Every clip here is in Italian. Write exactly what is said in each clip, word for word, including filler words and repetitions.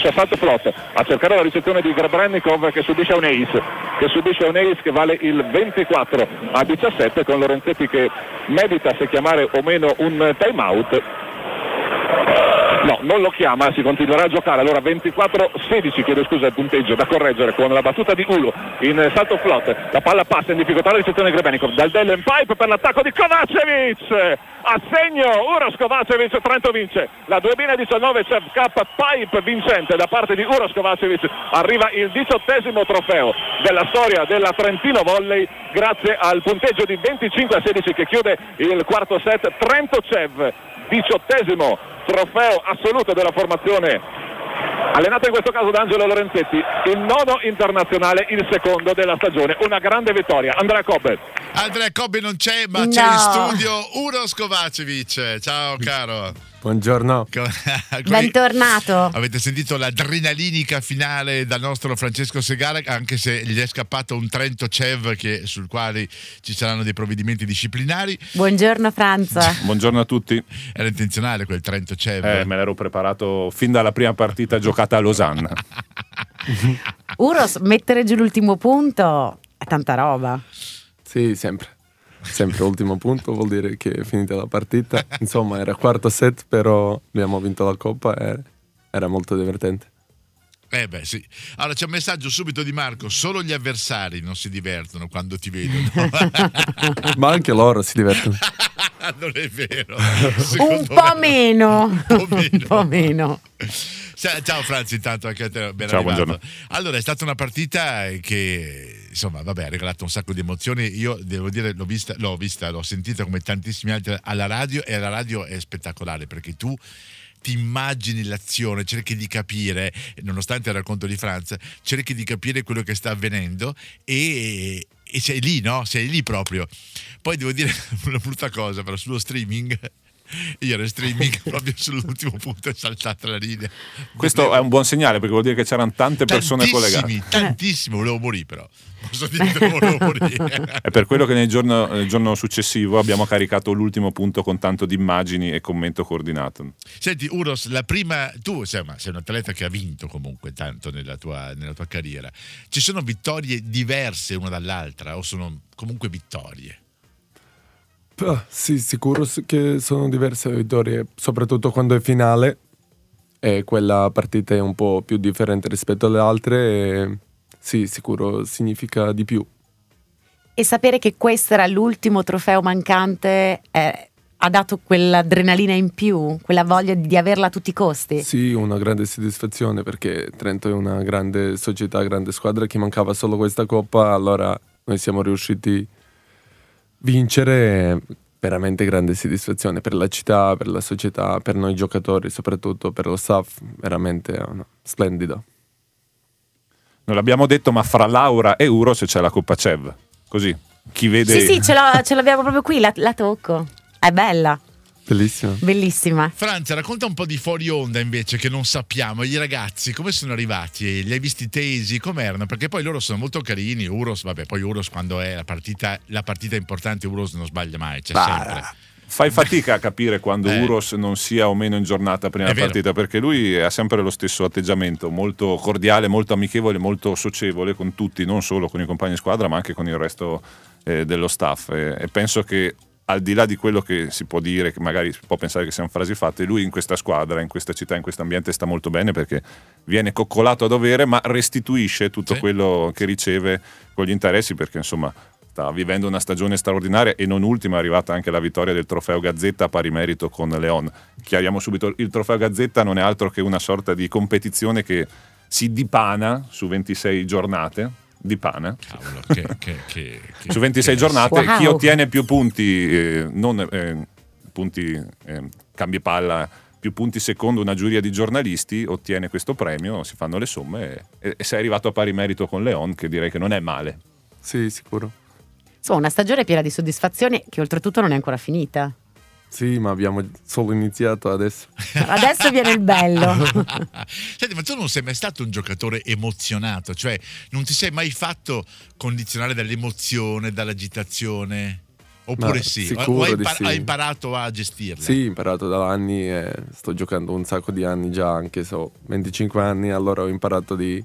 lascia Salto Flot a cercare la ricezione di Grebrennikov che subisce un ace, che subisce un ace che vale il ventiquattro a diciassette, con Lorenzetti che medita se chiamare o meno un time out. No, non lo chiama, si continuerà a giocare. Allora ventiquattro sedici, chiedo scusa, il punteggio da correggere con la battuta di Ulo in salto flot. La palla passa in difficoltà la ricezione di Grebrennikov, dal Dellen Pipe per l'attacco di Kovacevic, a segno Uros Kovacevic, Trento vince la duemiladiciannove Chef Cup Pipe vincente da parte di Uros Kovacevic. Arriva il diciottesimo trofeo della storia della Trentino Volley grazie al punteggio di venticinque a sedici che chiude il quarto set. Trento Cev, diciottesimo trofeo assoluto della formazione allenata in questo caso da Angelo Lorenzetti, il nono internazionale, il secondo della stagione. Una grande vittoria. Andrea Cobbe. Andrea Cobbe non c'è, ma no. c'è in studio Uros Kovacevic. Ciao caro. Buongiorno. Bentornato. Avete sentito l'adrenalinica finale dal nostro Francesco Segara, anche se gli è scappato un Trento Cev che, sul quale ci saranno dei provvedimenti disciplinari. Buongiorno Franza. Buongiorno a tutti. Era intenzionale quel Trento Cev. Eh, me l'ero preparato fin dalla prima partita giocata a Losanna. Uros, mettere giù l'ultimo punto è tanta roba. Sì, sempre. Sempre ultimo punto vuol dire che è finita la partita. Insomma, era quarto set, però abbiamo vinto la coppa e era molto divertente. Eh beh sì. Allora c'è un messaggio subito di Marco: solo gli avversari non si divertono quando ti vedono. Ma anche loro si divertono. Non è vero. Un po' me... meno. Un po' meno. Un po' meno. Ciao Franz, intanto anche a te, ben Ciao, arrivato. buongiorno. Allora è stata una partita che insomma vabbè ha regalato un sacco di emozioni. Io devo dire l'ho vista, l'ho vista, l'ho sentita come tantissimi altri alla radio, e la radio è spettacolare perché tu ti immagini l'azione, cerchi di capire, nonostante il racconto di Franz, cerchi di capire quello che sta avvenendo e, e sei lì, no? Sei lì proprio. Poi devo dire una brutta cosa, però sullo streaming io ero in streaming proprio sull'ultimo punto è saltata la linea. Questo è un buon segnale perché vuol dire che c'erano tante persone collegate. Tantissimo, volevo morire però. Posso dire che volevo morire. È per quello che nel giorno, nel giorno successivo abbiamo caricato l'ultimo punto con tanto di immagini e commento coordinato. Senti Uros, la prima, tu insomma, sei un atleta che ha vinto comunque tanto nella tua, nella tua carriera. Ci sono vittorie diverse una dall'altra o sono comunque vittorie? Ah, sì, sicuro che sono diverse vittorie, soprattutto quando è finale e quella partita è un po' più differente rispetto alle altre e sì, sicuro significa di più. E sapere che questo era l'ultimo trofeo mancante eh, ha dato quell'adrenalina in più, quella voglia di averla a tutti i costi? Sì, una grande soddisfazione perché Trento è una grande società, grande squadra, che mancava solo questa coppa, allora noi siamo riusciti vincere, veramente grande soddisfazione per la città, per la società, per noi giocatori, soprattutto per lo staff, veramente no, splendido. Non l'abbiamo detto, ma fra Laura e Uros c'è la Coppa Cev. Così, chi vede... Sì, sì, ce, l'ho, ce l'abbiamo proprio qui, la, la tocco. È bella. Bellissima. Bellissima. Franza, racconta un po' di fuori onda invece che non sappiamo. I ragazzi come sono arrivati? Li hai visti tesi? Com'erano? Perché poi loro sono molto carini. Uros, vabbè, poi Uros quando è la partita, la partita importante, Uros non sbaglia mai, c'è Bah, sempre. Fai fatica a capire quando Eh. Uros non sia o meno in giornata prima È della vero. partita, perché lui ha sempre lo stesso atteggiamento, molto cordiale, molto amichevole, molto socievole con tutti, non solo con i compagni di squadra ma anche con il resto eh, dello staff, e, e penso che al di là di quello che si può dire, che magari si può pensare che siano frasi fatte, lui in questa squadra, in questa città, in questo ambiente sta molto bene perché viene coccolato a dovere ma restituisce tutto Sì. quello che riceve con gli interessi, perché insomma sta vivendo una stagione straordinaria e non ultima è arrivata anche la vittoria del trofeo Gazzetta a pari merito con Leon. Chiariamo subito, il trofeo Gazzetta non è altro che una sorta di competizione che si dipana su ventisei giornate. Di pana Cavolo, che, che, che, che, su ventisei che- giornate. Wow. Chi ottiene più punti eh, non eh, punti eh, cambi palla, più punti secondo una giuria di giornalisti ottiene questo premio, si fanno le somme e, e sei arrivato a pari merito con Leon, che direi che non è male. Sì, sicuro. Insomma, una stagione piena di soddisfazioni che oltretutto non è ancora finita. Sì, ma abbiamo solo iniziato adesso. Adesso viene il bello. Senti, ma tu non sei mai stato un giocatore emozionato, cioè non ti sei mai fatto condizionare dall'emozione, dall'agitazione? Oppure Ma sì? sicuro O hai, di impar- sì. hai imparato a gestirla? Sì, ho imparato da anni e sto giocando un sacco di anni già, anche se ho venticinque anni, allora ho imparato di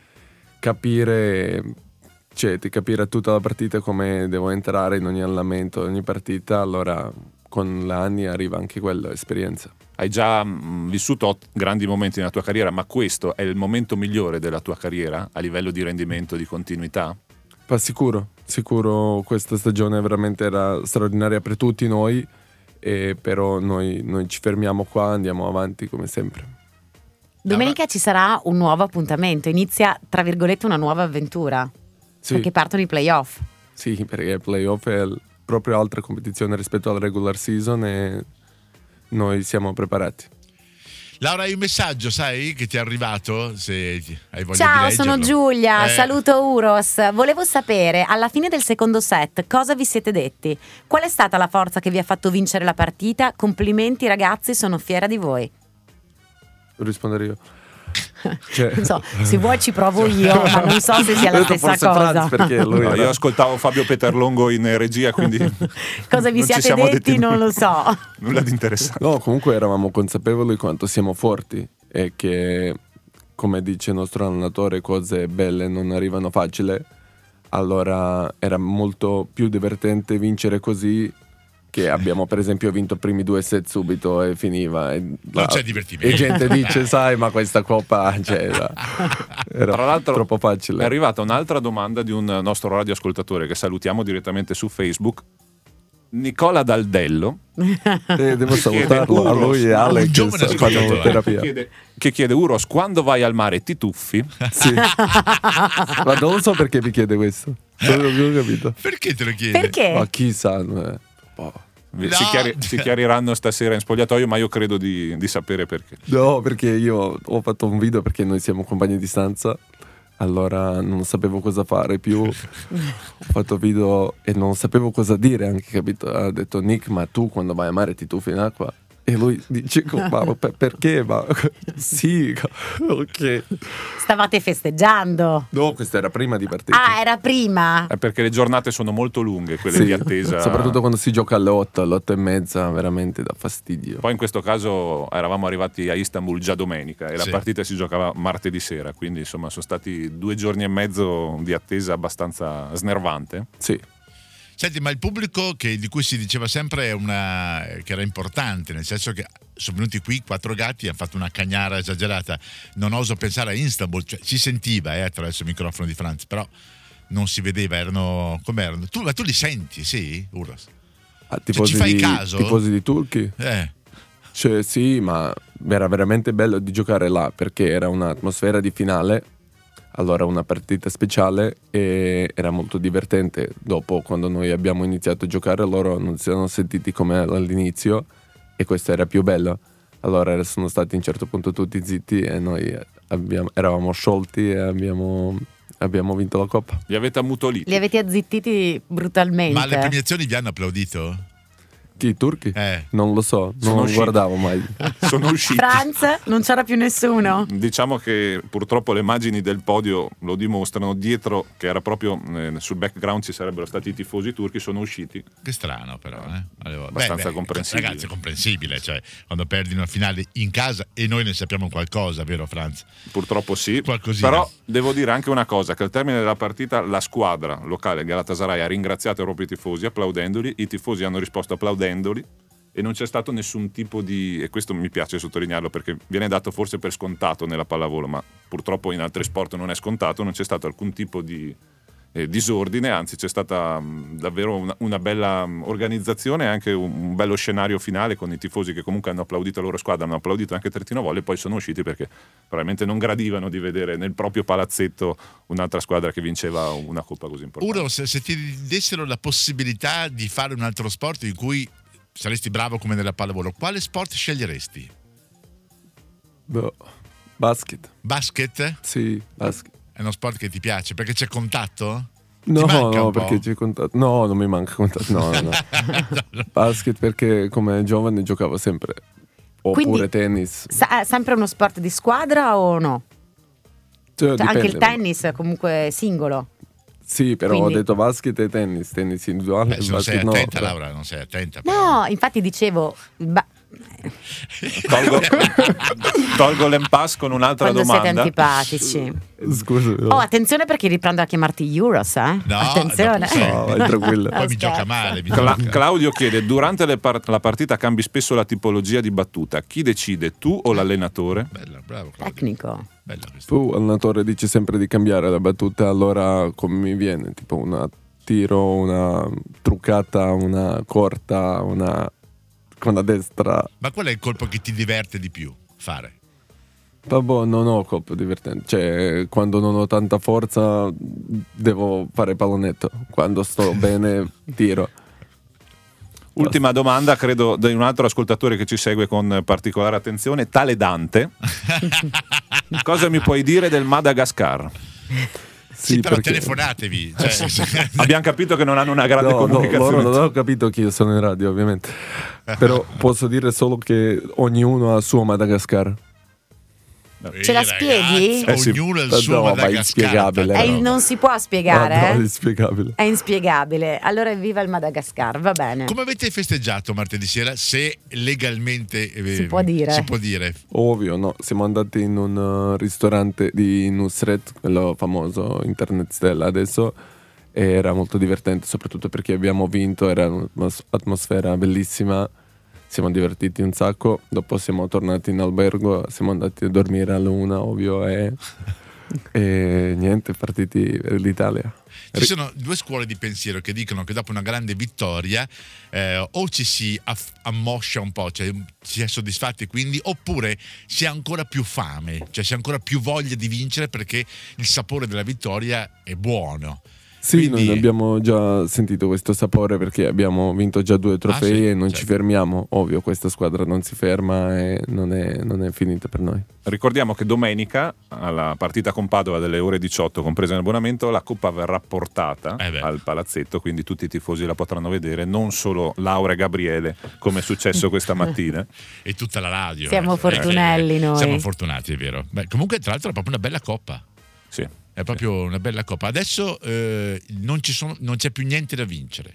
capire, cioè di capire tutta la partita come devo entrare in ogni allenamento, ogni partita, allora con gli anni arriva anche quella esperienza. Hai già mh, vissuto ot- grandi momenti nella tua carriera, ma questo è il momento migliore della tua carriera a livello di rendimento, di continuità? Ma sicuro, sicuro questa stagione veramente era straordinaria per tutti noi, e però noi, noi ci fermiamo qua, andiamo avanti come sempre. Domenica ci sarà un nuovo appuntamento, inizia tra virgolette una nuova avventura, Sì, perché partono i playoff. sì, perché il playoff è l- proprio altra competizione rispetto alla regular season e noi siamo preparati. Laura, hai un messaggio, sai, che ti è arrivato? Se ti- hai voglia Ciao, di sono leggerlo. Giulia, Eh, saluto Uros. Volevo sapere, alla fine del secondo set, cosa vi siete detti? Qual è stata la forza che vi ha fatto vincere la partita? Complimenti ragazzi, sono fiera di voi. Devo rispondere io. Cioè, Non so, se vuoi ci provo io, ma non so se sia la Ho detto stessa forse cosa. Franz, perché lui No, era- io ascoltavo Fabio Peterlongo in regia, quindi Cosa vi non ci siate siamo detti detti non lo so. nulla di interessante. No, comunque eravamo consapevoli quanto siamo forti e che, come dice il nostro allenatore, cose belle non arrivano facile. Allora era molto più divertente vincere così, che abbiamo per esempio vinto i primi due set subito e finiva. E, Non c'è divertimento. E gente dice, sai, ma questa coppa cioè, era, era Tra l'altro troppo è facile. arrivata un'altra domanda di un nostro radioascoltatore che salutiamo direttamente su Facebook, Nicola Daldello, Eh, devo Che chiede salutarlo a lui e Un Ale giovane che fanno ascoltatore. terapia. chiede, che chiede Uros, quando vai al mare ti tuffi? Sì. Ma non lo so perché mi chiede questo. Non ho capito. Perché te lo chiedi? Perché? Ma chi sa? eh, boh. Si, No. chiari- si chiariranno stasera in spogliatoio, ma io credo di, di sapere perché. No, perché io ho fatto un video perché noi siamo compagni di stanza. Allora non sapevo cosa fare più. Ho fatto video e non sapevo cosa dire anche, capito? Ha detto Nick, ma tu quando vai a mare ti tuffi in acqua? E lui dice, ma per- perché? Ma sì, ok. Stavate festeggiando. No, questa era prima di partire. Ah, era prima. È perché le giornate sono molto lunghe, quelle Sì, di attesa. soprattutto quando si gioca alle otto, alle otto e mezza, veramente dà fastidio. Poi in questo caso eravamo arrivati a Istanbul già domenica e la Sì. partita si giocava martedì sera, quindi insomma sono stati due giorni e mezzo di attesa abbastanza snervante. Sì. Senti, ma il pubblico che, di cui si diceva sempre è una, che era importante, nel senso che sono venuti qui quattro gatti e hanno fatto una cagnara esagerata. Non oso pensare a Istanbul, cioè, si sentiva eh, attraverso il microfono di Franz, però non si vedeva, erano come erano. Tu, ma tu li senti, sì, Uros? Ah, Cioè, ci fai di, caso? tifosi di turchi? Eh, Cioè, sì, ma era veramente bello di giocare là perché era un'atmosfera di finale, allora una partita speciale e era molto divertente. Dopo, quando noi abbiamo iniziato a giocare, loro non si erano sentiti come all'inizio e questo era più bello. Allora sono stati a un certo punto tutti zitti e noi abbiamo- eravamo sciolti e abbiamo, abbiamo vinto la coppa. Li avete ammutoliti? Li avete azzittiti brutalmente. ma alle premiazioni vi hanno applaudito? Chi, i turchi? Eh. Non lo so, Sono non usciti. guardavo mai. Sono usciti. Franz, non c'era più nessuno. Diciamo che purtroppo le immagini del podio lo dimostrano, dietro che era proprio eh, sul background ci sarebbero stati i tifosi turchi, sono usciti. Che strano però, eh? Allora, Abbastanza comprensibile. Ragazzi, è comprensibile, cioè quando perdi una finale in casa e noi ne sappiamo qualcosa, vero Franz? Purtroppo sì, Qualcosina. però devo dire anche una cosa, che al termine della partita la squadra locale Galatasaray ha ringraziato proprio i tifosi applaudendoli, i tifosi hanno risposto applaudendoli e non c'è stato nessun tipo di, e questo mi piace sottolinearlo perché viene dato forse per scontato nella pallavolo, ma purtroppo in altri sport non è scontato, non c'è stato alcun tipo di eh, disordine, anzi c'è stata mh, davvero una, una bella mh, organizzazione e anche un, un bello scenario finale con i tifosi che comunque hanno applaudito la loro squadra, hanno applaudito anche Trentino Volley e poi sono usciti perché probabilmente non gradivano di vedere nel proprio palazzetto un'altra squadra che vinceva una coppa così importante. Uno, se, se ti dessero la possibilità di fare un altro sport in cui saresti bravo come nella pallavolo, quale sport sceglieresti? Boh. Basket. Basket? Sì, basket. È uno sport che ti piace perché c'è contatto? No, Ti manca no, un po'? perché c'è contatto. No, non mi manca contatto. No, no, no. Basket perché come giovane giocavo sempre. Oppure Quindi- tennis. Sa- è sempre uno sport di squadra o no? Cioè, Cioè, anche il dipende. tennis è comunque singolo. Sì, però Quindi- ho detto basket e tennis, tennis individuale. Beh, se non sei basket no. attenta, Laura, non sei attenta. però. No, infatti dicevo, ba- Tolgo, tolgo l'impasse con un'altra quando siete domanda. antipatici. Scusa. Oh, attenzione perché riprendo a chiamarti Euros, eh? No, attenzione. dopo sei. No, vai tranquillo. Poi mi Scherzo. gioca male. Mi Cla- gioca. Claudio chiede: durante le par- la partita cambi spesso la tipologia di battuta, chi decide, tu o l'allenatore? Bella, bravo Claudio. Tecnico. Bella questa. Tu, allenatore, dici sempre di cambiare la battuta, allora come mi viene? Tipo una tiro, una truccata, una corta, una con la destra. Ma qual è il colpo che ti diverte di più fare? Vabbè, non ho colpo divertente. Cioè, quando non ho tanta forza devo fare pallonetto. Quando sto bene tiro. Ultima domanda, credo, di un altro ascoltatore che ci segue con particolare attenzione, tale Dante. Cosa mi puoi dire del Madagascar? Sì, però perché- telefonatevi. Cioè, Abbiamo capito che non hanno una grande No, no, comunicazione. loro non ho capito che io sono in radio, ovviamente. Però posso dire solo che ognuno ha il suo Madagascar. Ce la spieghi? Eh sì. Ognuno ha il No, suo ma è Madagascar. inspiegabile, È no. il- non si può spiegare, Ah, no, è eh? inspiegabile. È inspiegabile. Allora evviva il Madagascar, va bene. Come avete festeggiato martedì sera? Se legalmente eh, Si può dire. si può dire. Ovvio, no. Siamo andati in un uh, ristorante di Nusret, quello famoso Internet Stella adesso, e era molto divertente, soprattutto perché abbiamo vinto, era un'atmosfera bellissima. Siamo divertiti un sacco. Dopo siamo tornati in albergo, siamo andati a dormire alla una, ovvio, e, e niente, partiti per l'Italia. Ci sono due scuole di pensiero che dicono che dopo una grande vittoria eh, o ci si aff- ammoscia un po', cioè si è soddisfatti quindi, oppure si ha ancora più fame, cioè si ha ancora più voglia di vincere perché il sapore della vittoria è buono. Sì, Quindi- noi abbiamo già sentito questo sapore perché abbiamo vinto già due trofei Ah, sì, e non certo. ci fermiamo. Ovvio, questa squadra non si ferma e non è, non è finita per noi. Ricordiamo che domenica, alla partita con Padova delle ore diciotto, compresa in abbonamento, la Coppa verrà portata Eh beh. al palazzetto, quindi tutti i tifosi la potranno vedere, non solo Laura e Gabriele, come è successo questa mattina. E tutta la radio. Siamo eh, fortunelli eh, noi. Siamo fortunati, è vero. Beh, comunque, tra l'altro, è proprio una bella coppa. Sì. È proprio una bella coppa. Adesso eh, non, ci sono, non c'è più niente da vincere.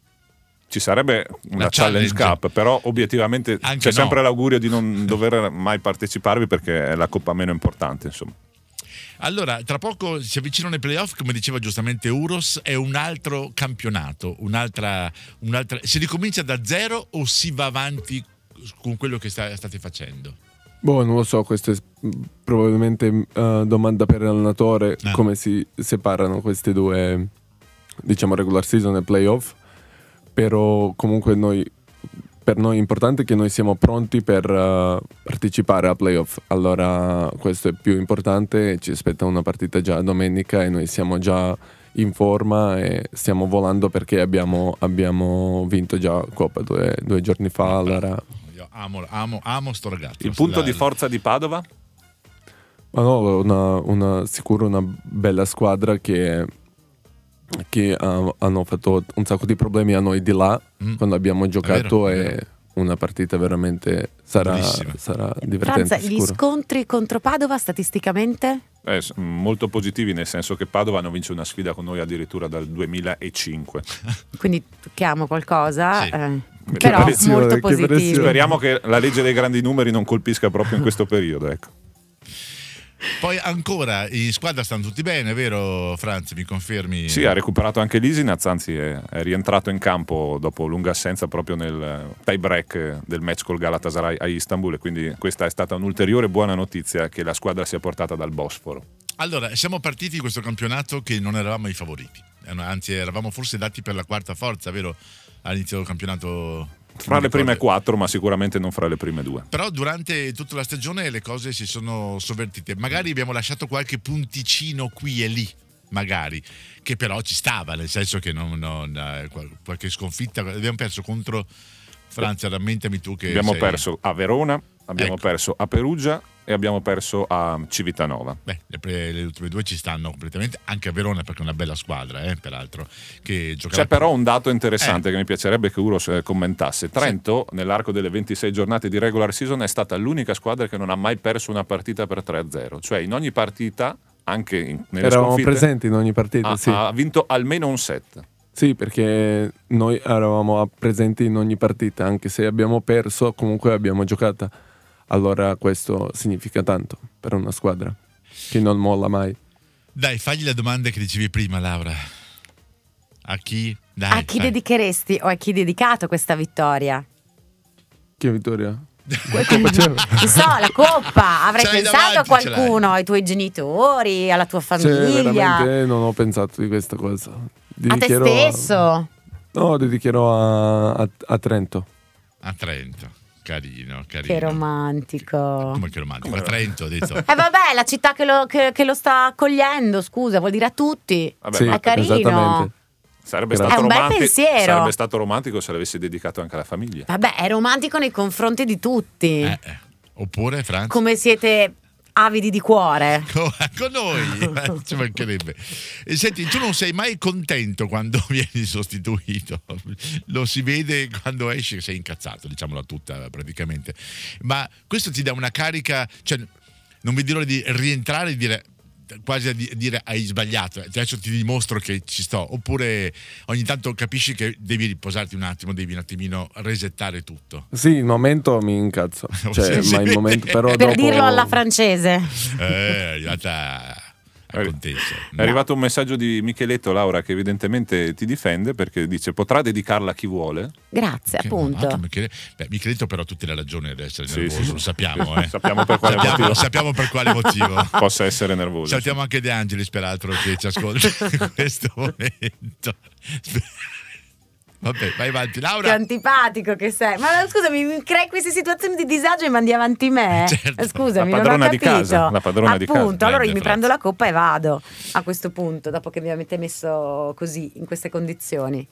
Ci sarebbe una La Challenge, Challenge. Cup, però obiettivamente Anche c'è no. sempre l'augurio di non dover mai parteciparvi perché è la Coppa meno importante, insomma. Allora, tra poco si avvicinano i playoff, come diceva giustamente Uros, è un altro campionato, un'altra, un'altra... Si ricomincia da zero o si va avanti con quello che sta- state facendo? Boh, non lo so, questa è mm, probabilmente uh, domanda per l'allenatore, Ah. come si separano queste due, diciamo, regular season e playoff. Però comunque noi, per noi è importante che noi siamo pronti per uh, partecipare a playoff. Allora questo è più importante, ci aspetta una partita già domenica e noi siamo già in forma e stiamo volando perché abbiamo, abbiamo vinto già Coppa due, due giorni fa. Allora, Io amo, amo, amo sto ragazzo. Il punto La- di forza di Padova? ma no, una, una, sicuro una bella squadra che, che ha- hanno fatto un sacco di problemi a noi di là Mm. quando abbiamo giocato È vero, è e vero. una partita veramente sarà, Bellissima. sarà divertente. Franza, gli sicuro. scontri contro Padova statisticamente? Eh, s- molto positivi, nel senso che Padova non vince una sfida con noi addirittura dal duemilacinque. Quindi tocchiamo qualcosa, Sì. eh, Che però pressione, molto che positivo. pressione. Speriamo che la legge dei grandi numeri non colpisca proprio in questo periodo, ecco. Poi ancora, in squadra stanno tutti bene, vero Franz? Mi confermi? Sì, ha recuperato anche l'Isinaz, anzi è, è rientrato in campo dopo lunga assenza proprio nel tie break del match col Galatasaray a Istanbul, e quindi questa è stata un'ulteriore buona notizia che la squadra sia portata dal Bosforo. Allora, siamo partiti in questo campionato che non eravamo i favoriti, Eh, no, anzi eravamo forse dati per la quarta forza, vero? All'inizio del campionato. Fra non le prime ricordo. quattro, ma sicuramente non fra le prime due. Però durante tutta la stagione le cose si sono sovvertite. Magari abbiamo lasciato qualche punticino qui e lì, magari, che però ci stava, nel senso che non, non, eh, qual- qualche sconfitta. Abbiamo perso contro Francia, rammentami tu che Abbiamo sei- perso a Verona, abbiamo Ecco. perso a Perugia e abbiamo perso a Civitanova. Beh, le, pre- le ultime due ci stanno completamente, anche a Verona perché è una bella squadra, eh, peraltro, che giocherà. C'è però un dato interessante Eh. che mi piacerebbe che Uros eh, commentasse. Trento, nell'arco delle ventisei giornate di regular season, è stata l'unica squadra che non ha mai perso una partita per tre a zero. Cioè in ogni partita anche in, nelle Eravamo sconfitte, presenti in ogni partita, ha, sì. ha vinto almeno un set. Sì, perché noi eravamo presenti in ogni partita, anche se abbiamo perso, comunque abbiamo giocato. Allora questo significa tanto per una squadra che non molla mai. Dai, fagli la domanda che dicevi prima, Laura. A chi? Dai, A chi fai. dedicheresti o a chi hai dedicato questa vittoria? Che vittoria? Non so, la coppa. Avrei Ce l'hai pensato a davanti, ce qualcuno, ai tuoi genitori, alla tua Cioè, famiglia, veramente non ho pensato di questa cosa. a te Dedicherò stesso. No, dedicherò a, a, a Trento. A Trento. Carino, carino. Che romantico. Come che romantico? A Trento, ho detto. Eh vabbè, la città che lo, che, che lo sta accogliendo, scusa, vuol dire a tutti. Vabbè, Sì, ma È carino. esattamente. sarebbe È stato, un bel romanti- pensiero. sarebbe stato romantico se l'avessi dedicato anche alla famiglia. Vabbè, è romantico nei confronti di tutti. Eh, eh. Oppure, Franz? Come siete avidi di cuore. Con, con noi, ci mancherebbe. E senti, tu non sei mai contento quando vieni sostituito, lo si vede quando esci, sei incazzato, diciamola tutta praticamente. Ma questo ti dà una carica, cioè non vedi l'ora di rientrare e dire, quasi a di- dire hai sbagliato, adesso ti dimostro che ci sto, oppure ogni tanto capisci che devi riposarti un attimo, devi un attimino resettare tutto. Sì, il momento mi incazzo. Cioè, Sì, sì. ma il momento però Per dopo... dirlo alla francese. Eh, è arrivata a contessa. È arrivato un messaggio di Micheletto, Laura, che evidentemente ti difende perché dice potrà dedicarla a chi vuole. Grazie, Che- appunto. ah, Michele- Beh, Micheletto però ha tutte le ragioni ad essere Sì, nervoso, sì. lo sappiamo, eh. Sappiamo per quale sappiamo, motivo sappiamo per quale motivo. possa essere nervoso. Salutiamo anche De Angelis, peraltro, che ci ascolta in questo momento. Vabbè, vai avanti, Che Laura. antipatico che sei. Ma scusami, mi crei queste situazioni di disagio e mandi avanti me? Certo. Eh, Scusami, La non ho padrona di capito. casa, la padrona di casa. Appunto, allora io Grande mi prendo Franz. la coppa e vado a questo punto, dopo che mi avete messo così, in queste condizioni.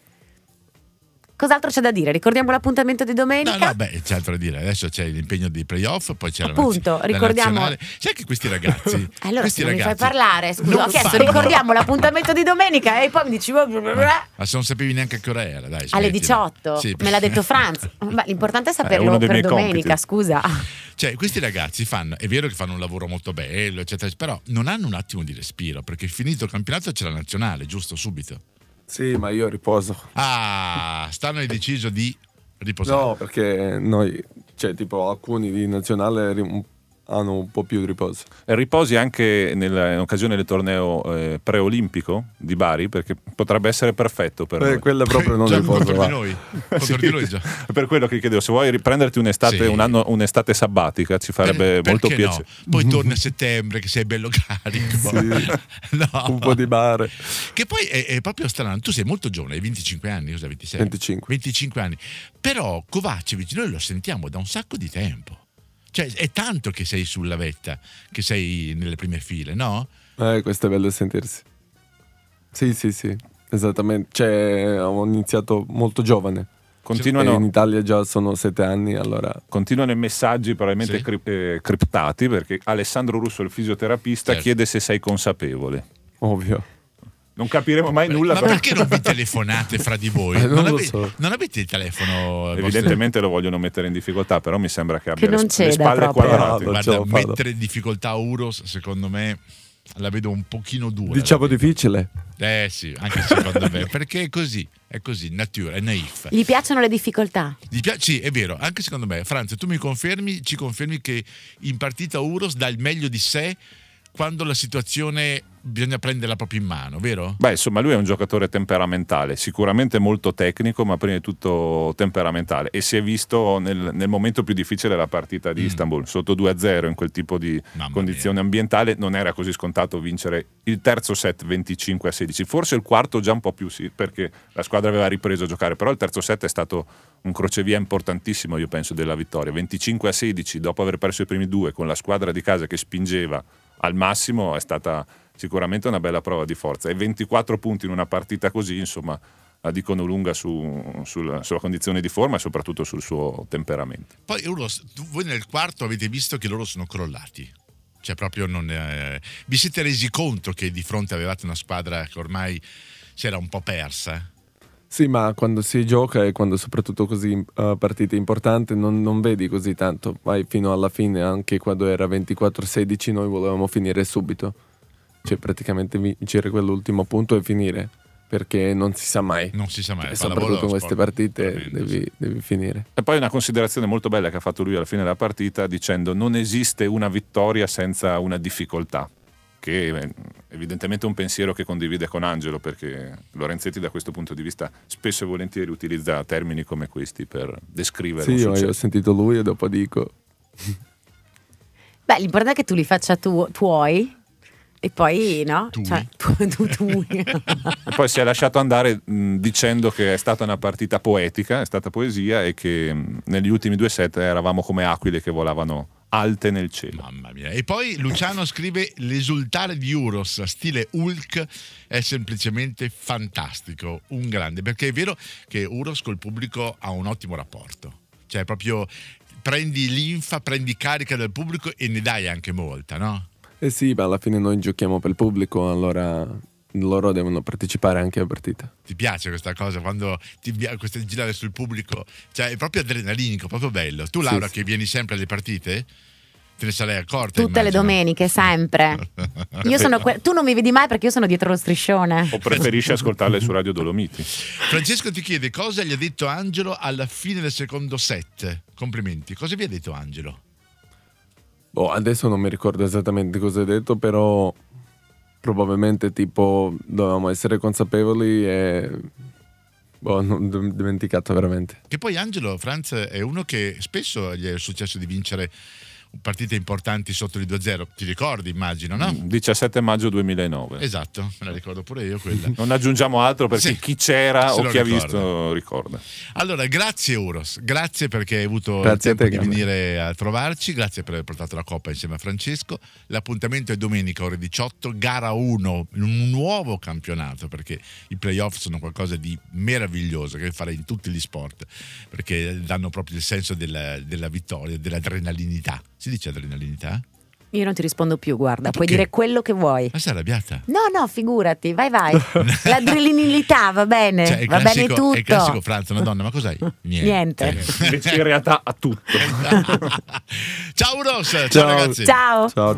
Cos'altro c'è da dire? Ricordiamo l'appuntamento di domenica? No, no, beh, c'è altro da dire. Adesso c'è l'impegno dei playoff, poi c'è la Appunto, naz- la ricordiamo- nazionale. C'è anche questi ragazzi. Allora, questi se non mi fai ragazzi parlare, scusa, non ho chiesto, fanno- ricordiamo l'appuntamento di domenica e poi mi dici... Ma se non sapevi neanche che ora era, dai. Alle smettila. diciotto, Sì. me l'ha detto Franz. Beh, l'importante è È saperlo uno dei per miei domenica, compiti. scusa. Cioè, questi ragazzi fanno, è vero che fanno un lavoro molto bello, eccetera, però non hanno un attimo di respiro, perché finito il campionato c'è la nazionale, giusto? Subito. Sì, ma io riposo. Ah, stanno hai deciso di riposare. No, perché noi, cioè tipo alcuni di nazionale ri- hanno un po' più di riposo. E riposi anche nella- in occasione del torneo eh, preolimpico di Bari, perché potrebbe essere perfetto per Eh, noi. quella proprio non Già riposo. contro va. di noi. Contro Sì, di noi già. per quello che chiedevo, se vuoi riprenderti un'estate, Sì. un anno, un'estate sabbatica, ci farebbe Per- molto perché piacere. no? Poi torni a settembre che sei bello carico. Sì. No. Un po' di mare. Che poi è, è proprio strano, tu sei molto giovane, hai venticinque anni, cosa ventisei? venticinque. venticinque anni. Però Kovacevic noi lo sentiamo da un sacco di tempo. Cioè è tanto che sei sulla vetta, che sei nelle prime file, no? Eh, questo è bello sentirsi. Sì, sì, sì, esattamente. Cioè, ho iniziato molto giovane. E Continuano, in Italia già sono sette anni, allora... continuano i messaggi probabilmente Sì. cri- eh, criptati, perché Alessandro Russo, il fisioterapista, Certo. chiede se sei consapevole. Ovvio. Non capiremo mai nulla. Ma però- perché non vi telefonate fra di voi? Eh, non lo ave- so. non avete il telefono? vostro- Evidentemente lo vogliono mettere in difficoltà, però mi sembra che abbia Che non le, sp- le ceda spalle proprio. quadrate. Bravo. Guarda, ce lo farò. mettere in difficoltà Uros, secondo me, la vedo un pochino dura. Diciamo la vedo. difficile. Eh sì, anche secondo me, perché è così, è così, natura, è naif. Gli piacciono le difficoltà? Gli piace? Sì, è vero, anche secondo me. Franz, tu mi confermi, ci confermi che in partita Uros dà il meglio di sé quando la situazione bisogna prenderla proprio in mano, vero? Beh, insomma, lui è un giocatore temperamentale, sicuramente molto tecnico, ma prima di tutto temperamentale. E si è visto nel, nel momento più difficile della partita di Mm. Istanbul, sotto due a zero in quel tipo di Mamma condizione ambientale. Non era così scontato vincere il terzo set venticinque a sedici, forse il quarto già un po' più sì, perché la squadra aveva ripreso a giocare, però il terzo set è stato un crocevia importantissimo, io penso, della vittoria. venticinque a sedici, dopo aver perso i primi due, con la squadra di casa che spingeva al massimo, è stata sicuramente una bella prova di forza, e ventiquattro punti in una partita così, insomma, la dicono lunga su, sulla, sulla condizione di forma e soprattutto sul suo temperamento. Poi Uros, tu- voi nel quarto avete visto che loro sono crollati. Cioè proprio non... eh, vi siete resi conto che di fronte avevate una squadra che ormai si era un po' persa? Sì, ma quando si gioca e quando soprattutto così uh, partite importanti non, non vedi così tanto. Vai fino alla fine, anche quando era ventiquattro a sedici noi volevamo finire subito. cioè praticamente vincere quell'ultimo punto e finire, perché non si sa mai. Non si sa mai. E soprattutto in queste partite devi, devi finire. E poi una considerazione molto bella che ha fatto lui alla fine della partita, dicendo: non esiste una vittoria senza una difficoltà, che è evidentemente un pensiero che condivide con Angelo, perché Lorenzetti da questo punto di vista spesso e volentieri utilizza termini come questi per descrivere sì, un io, successo. io ho sentito lui e dopo dico Beh, l'importante è che tu li faccia tu, tuoi e poi no? Tui. Cioè, tu, tu, tu. E poi si è lasciato andare mh, dicendo che è stata una partita poetica, è stata poesia, e che mh, negli ultimi due set eravamo come aquile che volavano alte nel cielo. Mamma mia. E poi Luciano scrive: l'esultare di Uros stile Hulk è semplicemente fantastico, un grande, perché è vero che Uros col pubblico ha un ottimo rapporto, cioè proprio prendi linfa, prendi carica dal pubblico e ne dai anche molta, no? eh sì, ma alla fine noi giochiamo per il pubblico, allora loro devono partecipare anche alla partita. Ti piace questa cosa quando ti questo girare sul pubblico, cioè è proprio adrenalinico, proprio bello. Tu Laura, sì, che vieni sempre alle partite, te ne sarei accorta? Tutte immagino. le domeniche, sempre. Io sono que- tu non mi vedi mai perché io sono dietro lo striscione. O preferisci ascoltarle su Radio Dolomiti? Francesco ti chiede cosa gli ha detto Angelo alla fine del secondo set. Complimenti. Cosa vi ha detto Angelo? Boh, adesso non mi ricordo esattamente cosa hai detto, però probabilmente tipo dovevamo essere consapevoli e boh, non ho dimenticato veramente. Che poi Angelo, Franz, è uno che spesso gli è successo di vincere partite importanti sotto il due a zero. Ti ricordi, immagino, no? diciassette maggio duemilanove. Esatto, me la ricordo pure io quella. Non aggiungiamo altro perché Sì, chi c'era se o lo chi ha ricorda. visto ricorda. Allora, grazie Uros, grazie perché hai avuto Grazie il tempo a te, di Gabriele. venire a trovarci, grazie per aver portato la coppa insieme a Francesco. L'appuntamento è domenica ore diciotto, gara uno, un nuovo campionato, perché i playoff sono qualcosa di meraviglioso che fare in tutti gli sport, perché danno proprio il senso della, della vittoria, dell'adrenalinità. Si dice adrenalinità? Io non ti rispondo più, guarda, Ma puoi perché? dire quello che vuoi. Ma sei arrabbiata? No, no, figurati, vai vai. L'adrenalinità va bene, Cioè, è va classico, bene tutto. è classico Franz, una donna, ma cos'hai? Niente. Invece in realtà ha tutto. Ciao Uros, ciao, Ciao. ragazzi. Ciao. Ciao.